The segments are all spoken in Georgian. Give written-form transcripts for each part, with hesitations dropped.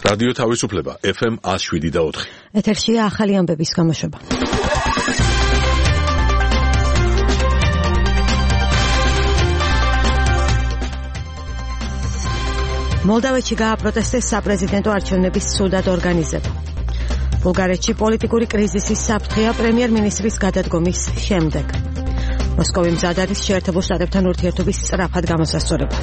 რადიო თავისუფლება FM 107.4. ეთერშია ახალი ამბების გამოშვება. მოლდავეთში გააპროტესტეს საპრეზიდენტო არჩევნების ცუდად ორგანიზება. ბულგარეთში პოლიტიკური კრიზისის საფრთხეა პრემიერ-მინისტრის გადადგომის შემდეგ. მოსკოვი მზად არის შეერთებულ შტატებთან ურთიერთობის სწრაფად გამოსასწორებლად.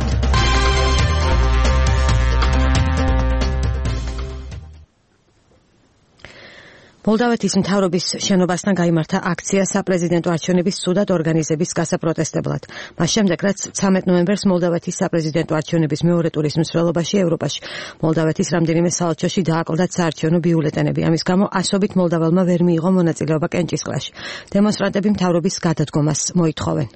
მოლდავეთის მთავრობის შენობასთან გაიმართა აქცია საპრეზიდენტო არჩევნების ცუდად ორგანიზების გასაპროტესტებლად. მას შემდეგ, რაც 13 ნოემბერს მოლდავეთის საპრეზიდენტო არჩევნების მეორე ტურის მსვლელობაში ევროპაში მოლდავეთის რამდენიმე საელჩოში დააკლდათ საარჩევნო ბიულეტენები. ამის გამო ასობით მოლდაველმა ვერ მიიღო მონაწილეობა კენჭისყრაში. დემონსტრანტები მთავრობის გადადგომას მოითხოვენ.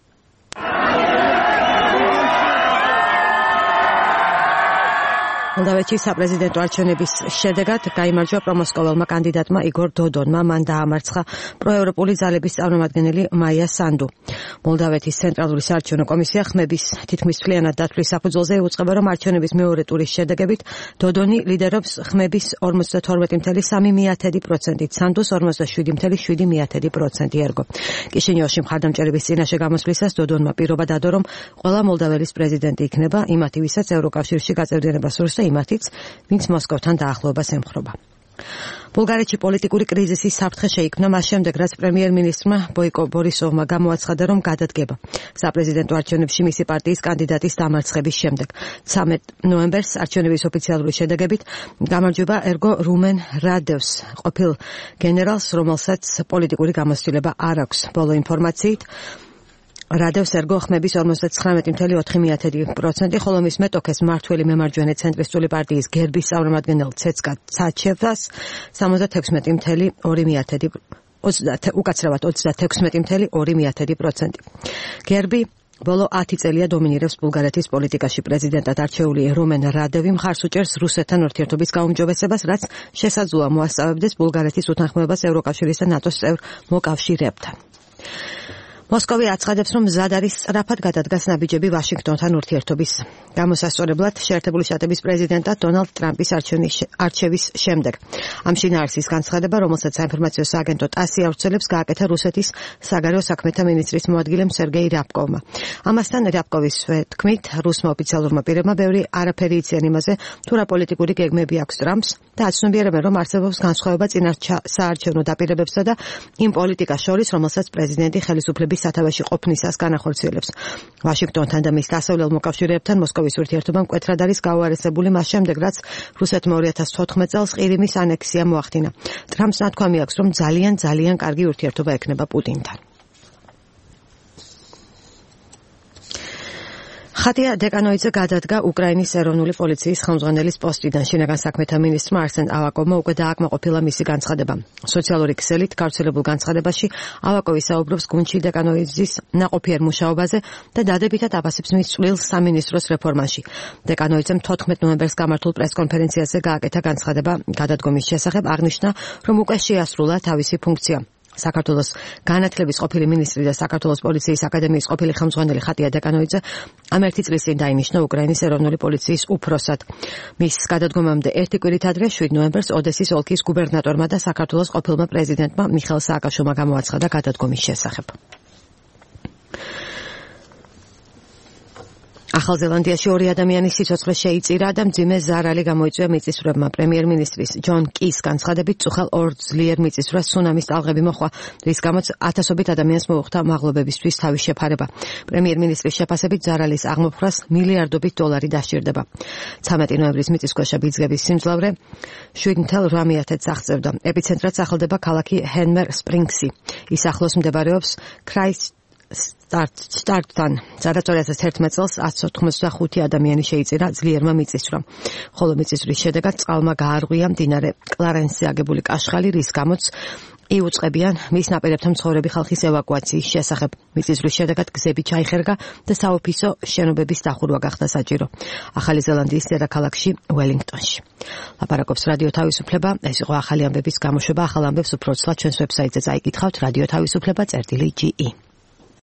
მოლდავეთში საპრეზიდენტო არჩევნების შედეგად გაიმარჯვა პრომოსკოველმა კანდიდატმა იგორ დოდონმა. მან დაამარცხა პროევროპული ძალების წარმომადგენელი მაია სანდუ. მოლდავეთის ცენტრალური საარჩევნო კომისია ხმების თითქმის მთლიანად დათვლის საფუძველზე უწყება, რომ არჩევნების მეორე ტურის შედეგებით დოდონი ლიდერობს ხმების 52.3%-ით, სანდუს 47.7%. ერგო. კიშინიოვში მხარდამჭერების წინაშე გამოსვლისას დოდონმა პირობა დადო, რომ ყველა მოლდაველის პრეზიდენტი იქნება იმათი, ვისაც ევროკავშირში გაწევრიანება სურს და იმათიც, ვინც მოსკოვთან დაახლოებას ემხრობა. ბულგარეთში პოლიტიკური კრიზისის საფრთხე შეიქმნა მას შემდეგ, რაც პრემიერ-მინისტრმა ბოიკო ბორისოვმა გამოაცხადა, რომ გადადგება საპრეზიდენტო არჩევნებში მისი პარტიის კანდიდატის დამარცხების შემდეგ. 13 ნოემბერს არჩევნების ოფიციალური შედეგებით გამარჯვება ერგო რუმენ რადევს, ყოფილ გენერალს, რომელსაც პოლიტიკური გამოცდილება არ აქვს. ბოლო ინფორმაციით რადევს ერგო ხმების 59.4%, ხოლო მის მეტოქეს მმართველი მემარჯვენე ცენტრისტული პარტიის გერბის წარმომადგენელ ცეცკა ცაჩევას 36.2%. გერბი ბოლო 10 წელია დომინირებს ბულგარეთის პოლიტიკაში. პრეზიდენტად არჩეული რომენ რადევი მხარს უჭერს რუსეთთან ურთიერთობის გაუმჯობესებას, რაც შესაძლოა მოასწავებდეს ბულგარეთის უთანხმოებას ევროკავშირის და ნატოს წევრ მოკავშირეებთან. მოსკოვი აცხადებს, რომ მზად არის სწრაფად გადადგას ნაბიჯები ვაშინგტონთან ურთიერთობის გამოსასწორებლად შეერთებული შტატების პრეზიდენტად დონალდ ტრამპის არჩევის შემდეგ. ამ შინაარსის განცხადება, რომელსაც საინფორმაციო სააგენტო ტასი ავრცელებს, გააკეთა რუსეთის საგარეო საქმეთა მინისტრის მოადგილემ სერგეი რაბკოვმა. ამასთან რაბკოვის თქმით, რუსმა ოფიციალურმა პირებმა ბევრი არაფერი იციან იმაზე, თუ რა პოლიტიკური გეგმები აქვს ტრამპს და აცნობიერებენ, რომ არსებობს განსხვავება წინასაარჩევნო დაპირებებსა და იმ პოლიტიკას შორის, რომელსაც პრეზიდენტი ხელისუფლების სათავეში ყოფნისას განახორციელებს. ვაშინგტონთან და მის დასავლელ მოკავშირეებთან მოსკოვის ურთიერთობა მკვეთრად არის გაუარესებული მას შემდეგ, რაც რუსეთმა 2014 წელს ყირიმის ანექსია მოახდინა. ტრამპს ნათქვამი აქვს, რომ ძალიან კარგი ურთიერთობა ექნება პუტინთან. ხატია დეკანოიძე გადადგა უკრაინის ეროვნული პოლიციის ხელმძღვანელის პოსტიდან. შინაგან საქმეთა მინისტრმა არსენ ავაკოვმა უკვე დააკმაყოფილა მისი განცხადება. სოციალური ქსელით გავრცელებულ განცხადებაში ავაკოვი საუბრობს გუნდში დეკანოიძის ნაყოფიერ მუშაობაზე და დადებითად აფასებს მის წვრილ სამინისტროს რეფორმაში. დეკანოიძემ 14 ნოემბერს გამართულ პრესკონფერენციაზე გააკეთა განცხადება გადადგომის შესახებ, აღნიშნა, რომ უკვე შეასრულა თავისი ფუნქცია. საქართველოს განათლების ყოფილი მინისტრი და საქართველოს პოლიციის აკადემიის ყოფილი ხელმძღვანელი ხატია დეკანოიძე ამ ერთი წლის წინ დაინიშნა უკრაინის ეროვნული პოლიციის უფროსად. მის გადადგომამდე ერთი კვირით ადრე 7 ნოემბერს ოდესის ოლქის გუბერნატორმა და საქართველოს ყოფილმა პრეზიდენტმა მიხეილ სააკაშვილმა გამოაცხადა გადადგომის შესახებ. ახალ ზელანდიაში 2 ადამიანის სიცოცხლე შეიწირა და მძიმე ზარალი გამოიწვია მიწისძვრებმა. პრემიერ-მინისტრის ჯონ კის განცხადებით, წუხელ ორ ძლიერ მიწისძვრას ცუნამის ტალღები მოჰყვა, რის გამოც ათასობით ადამიანს მოუხდა მაღლობებისთვის თავის შეფარება. პრემიერ-მინისტრის შეფასებით, ზარალის აღმოფხვრას მილიარდობით დოლარი დასჭირდება. 13 ნოემბრის მიწისქვეშა ბიძგების სიმძლავრე 7.8 აღწევდა. ეპიცენტრად სახელდება ქალაქი ჰენმერ სპრინგსი. ის ახლოს მდებარეობს სტარტთან, სადაც 2011 წელს 185 ადამიანი შეიწირა ძლიერმა მიწისძვრამ. ხოლო მიწისძვრის შედეგად წყალმა გაარღვია მდინარე კლარენსზე აგებული კაშხალი, რის გამოც იუწყებიან მის ნაპირებთან მცხოვრები ხალხის ევაკუაციის შესახებ. მიწისძვრის შედეგად გზები ჩაიხერგა და საოფისო შენობების დახურვა გახდა საჭირო. ახალი ზელანდიის დედაქალაქში ველინგტონში. ლაპარაკობს რადიო თავისუფლება. ეს იყო ახალი ამბების გამოშვება. ახალ ამბებს უფრო ცალ ჩვენს ვებსაიტზე წაიკითხავთ. რადიო თავისუფლება წერტილი GE.